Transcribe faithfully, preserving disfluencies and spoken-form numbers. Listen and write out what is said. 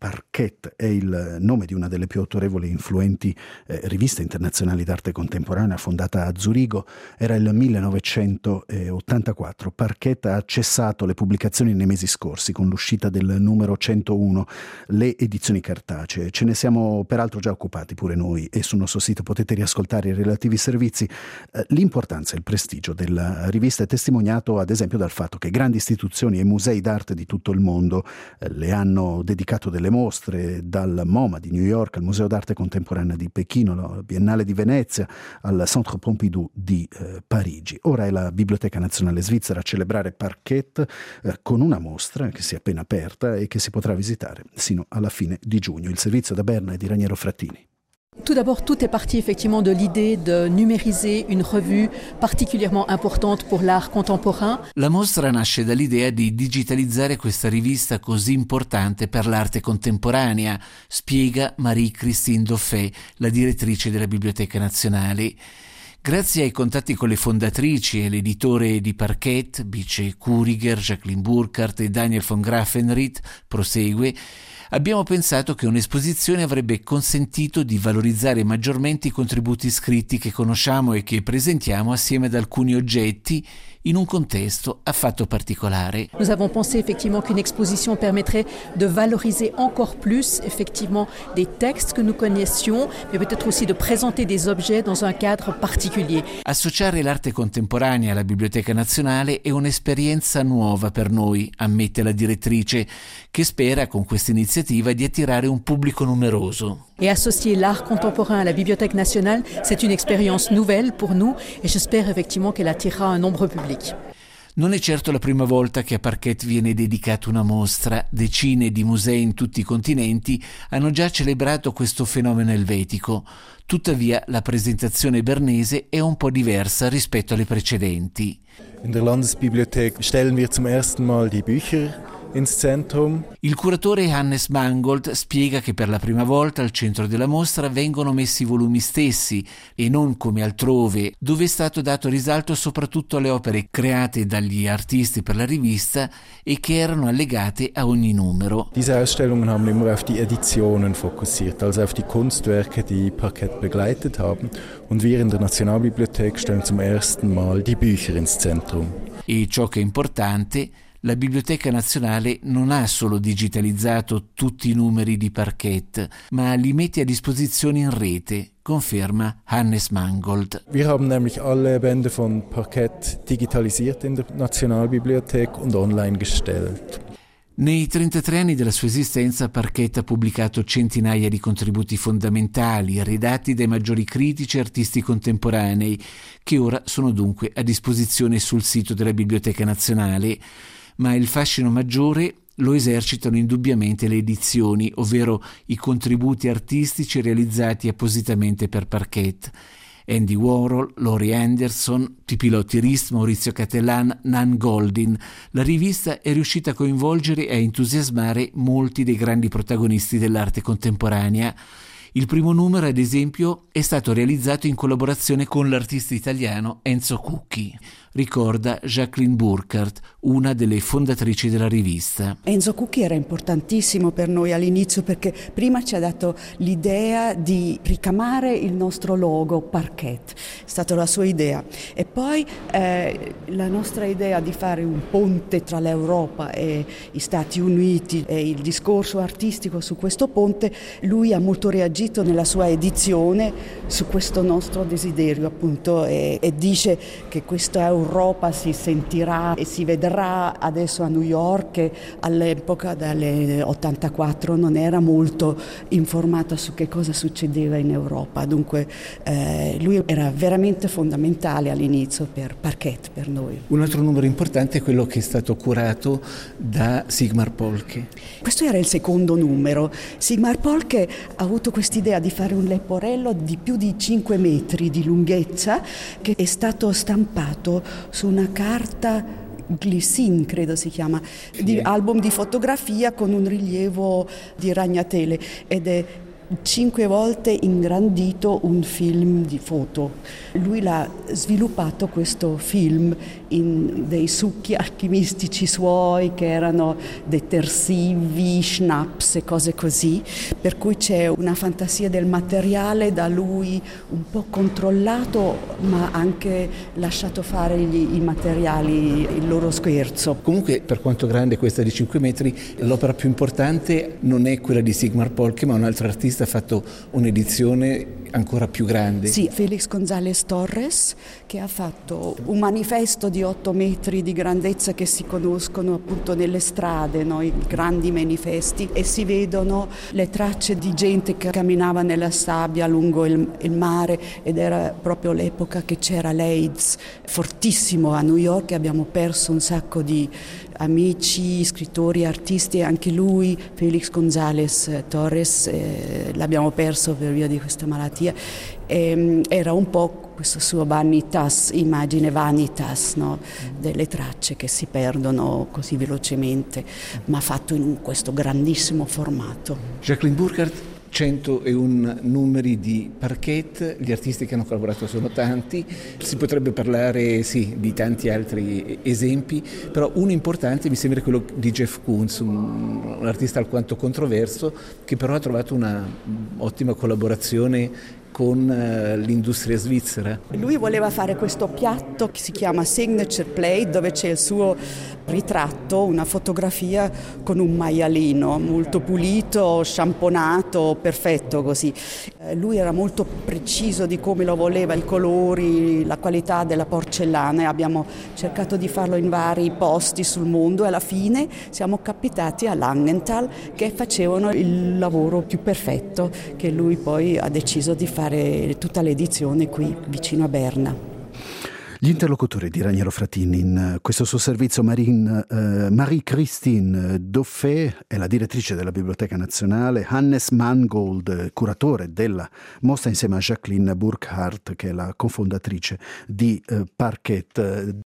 Parquet è il nome di una delle più autorevoli e influenti eh, riviste internazionali d'arte contemporanea, fondata a Zurigo. Era il millenovecentottantaquattro. Parquet ha cessato le pubblicazioni nei mesi scorsi con l'uscita del numero centouno, le edizioni cartacee. Ce ne siamo peraltro già occupati pure noi e sul nostro sito potete riascoltare i relativi servizi. Eh, l'importanza e il prestigio della rivista è testimoniato ad esempio dal fatto che grandi istituzioni e musei d'arte di tutto il mondo eh, le hanno dedicato delle mostre, dal MoMA di New York al Museo d'arte contemporanea di Pechino, la Biennale di Venezia, al Centre Pompidou di eh, Parigi. Ora è la Biblioteca Nazionale Svizzera a celebrare Parquet eh, con una mostra che si è appena aperta e che si potrà visitare sino alla fine di giugno. Il servizio da Berna è di Raniero Frattini. Tout d'abord, tout est parti effectivement de l'idée de numériser une revue particulièrement importante pour l'art contemporain. La mostra nasce dall'idea di digitalizzare questa rivista così importante per l'arte contemporanea, spiega Marie-Christine Dauphet, la direttrice della Biblioteca Nazionale. Grazie ai contatti con le fondatrici e l'editore di Parquet, Bice Kuriger, Jacqueline Burkhardt e Daniel von Grafenried, prosegue, abbiamo pensato che un'esposizione avrebbe consentito di valorizzare maggiormente i contributi scritti che conosciamo e che presentiamo assieme ad alcuni oggetti in un contesto affatto particolare. Nous avons pensé effectivement qu'une exposition permettrait de valoriser encore plus effectivement des textes que nous connaissions, mais peut-être aussi de présenter des objets dans un cadre particulier. Associare l'arte contemporanea alla Biblioteca Nazionale è un'esperienza nuova per noi, ammette la direttrice, che spera con questa iniziativa di attirare un pubblico numeroso. Et associer l'art contemporain à la Bibliothèque nationale, c'est une expérience nouvelle pour nous et j'espère effectivement qu'elle attirera un nombre public. Non è certo la prima volta che a Parquet viene dedicata una mostra. Decine di musei in tutti i continenti hanno già celebrato questo fenomeno elvetico. Tuttavia la presentazione bernese è un po' diversa rispetto alle precedenti. In der Landesbibliothek stellen wir zum ersten Mal die Bücher ins Zentrum. Il curatore Hannes Mangold spiega che per la prima volta al centro della mostra vengono messi i volumi stessi e non come altrove, dove è stato dato risalto soprattutto alle opere create dagli artisti per la rivista e che erano allegate a ogni numero. Diese Ausstellungen haben immer auf die Editionen fokussiert, also auf die Kunstwerke, die Parquet begleitet haben. Und wir in der Nationalbibliothek stellen zum ersten Mal die Bücher ins Zentrum. E ciò che è importante, la Biblioteca Nazionale non ha solo digitalizzato tutti i numeri di Parquet, ma li mette a disposizione in rete, conferma Hannes Mangold. Wir haben nämlich alle Bände von Parquet digitalisiert in der Nationalbibliothek und online gestellt. Nei trentatré anni della sua esistenza Parquet ha pubblicato centinaia di contributi fondamentali, redatti dai maggiori critici e artisti contemporanei, che ora sono dunque a disposizione sul sito della Biblioteca Nazionale. Ma il fascino maggiore lo esercitano indubbiamente le edizioni, ovvero i contributi artistici realizzati appositamente per Parquet. Andy Warhol, Laurie Anderson, Pipilotti Rist, Maurizio Cattelan, Nan Goldin. La rivista è riuscita a coinvolgere e a entusiasmare molti dei grandi protagonisti dell'arte contemporanea. Il primo numero, ad esempio, è stato realizzato in collaborazione con l'artista italiano Enzo Cucchi, ricorda Jacqueline Burkhardt, una delle fondatrici della rivista. Enzo Cucchi era importantissimo per noi all'inizio perché prima ci ha dato l'idea di ricamare il nostro logo Parquet, è stata la sua idea, e poi eh, la nostra idea di fare un ponte tra l'Europa e gli Stati Uniti e il discorso artistico su questo ponte, lui ha molto reagito nella sua edizione su questo nostro desiderio appunto e, e dice che questa Europa si sentirà e si vedrà adesso a New York, che all'epoca dell'ottantaquattro non era molto informata su che cosa succedeva in Europa, dunque eh, lui era veramente fondamentale all'inizio per Parquet, per noi. Un altro numero importante è quello che è stato curato da Sigmar Polke. Questo era il secondo numero. Sigmar Polke ha avuto quest'idea di fare un leporello di più di cinque metri di lunghezza che è stato stampato su una carta Glycine, credo si chiama, di album di fotografia con un rilievo di ragnatele ed è cinque volte ingrandito un film di foto. Lui l'ha sviluppato questo film in dei succhi alchimistici suoi che erano detersivi, schnapps e cose così, per cui c'è una fantasia del materiale da lui un po' controllato ma anche lasciato fare gli, i materiali, il loro scherzo. Comunque, per quanto grande questa di cinque metri, l'opera più importante non è quella di Sigmar Polke, ma un altro artista ha fatto un'edizione ancora più grande. Sì, Félix González Torres, che ha fatto un manifesto di otto metri di grandezza che si conoscono appunto nelle strade, no? I grandi manifesti, e si vedono le tracce di gente che camminava nella sabbia lungo il, il mare, ed era proprio l'epoca che c'era l'AIDS fortissimo a New York, e abbiamo perso un sacco di amici, scrittori, artisti, e anche lui, Félix González Torres, eh, l'abbiamo perso per via di questa malattia. E, era un po' questo suo vanitas, immagine vanitas, no? Delle tracce che si perdono così velocemente, ma fatto in un, questo grandissimo formato. Jacqueline Burkhardt, centouno numeri di parquet, gli artisti che hanno collaborato sono tanti, si potrebbe parlare sì di tanti altri esempi, però uno importante mi sembra quello di Jeff Koons, un, un artista alquanto controverso che però ha trovato una ottima collaborazione con l'industria svizzera. Lui voleva fare questo piatto che si chiama Signature Plate, dove c'è il suo ritratto, una fotografia con un maialino molto pulito, sciamponato, perfetto così. Lui era molto preciso di come lo voleva, i colori, la qualità della porcellana, e abbiamo cercato di farlo in vari posti sul mondo, e alla fine siamo capitati a Langenthal, che facevano il lavoro più perfetto, che lui poi ha deciso di fare tutta l'edizione qui vicino a Berna. Gli interlocutori di Raniero Frattini in questo suo servizio, Marine, eh, Marie-Christine Dauphet è la direttrice della Biblioteca Nazionale, Hannes Mangold, curatore della mostra, insieme a Jacqueline Burkhardt, che è la cofondatrice di eh, Parquet.